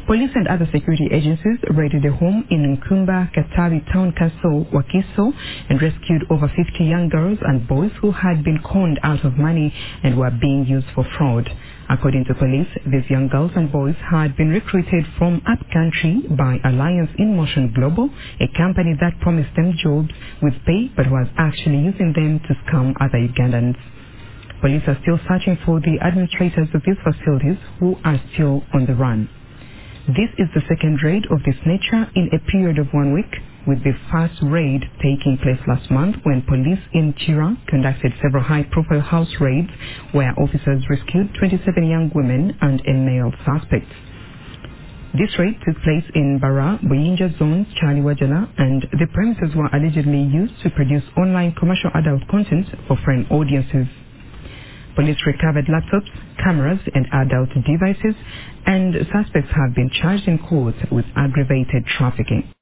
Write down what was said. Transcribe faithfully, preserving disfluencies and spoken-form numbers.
Police and other security agencies raided a home in Nkumba, Katavi Town Council, Wakiso, and rescued over fifty young girls and boys who had been conned out of money and were being used for fraud. According to police, these young girls and boys had been recruited from upcountry by Alliance in Motion Global, a company that promised them jobs with pay but was actually using them to scam other Ugandans. Police are still searching for the administrators of these facilities who are still on the run. This is the second raid of this nature in a period of one week, with the first raid taking place last month when police in Chira conducted several high-profile house raids where officers rescued twenty-seven young women and a male suspect. This raid took place in Bara, Buyinja zones, Charlie Wajala, and the premises were allegedly used to produce online commercial adult content for foreign audiences. Police recovered laptops, cameras, and adult devices, and suspects have been charged in court with aggravated trafficking.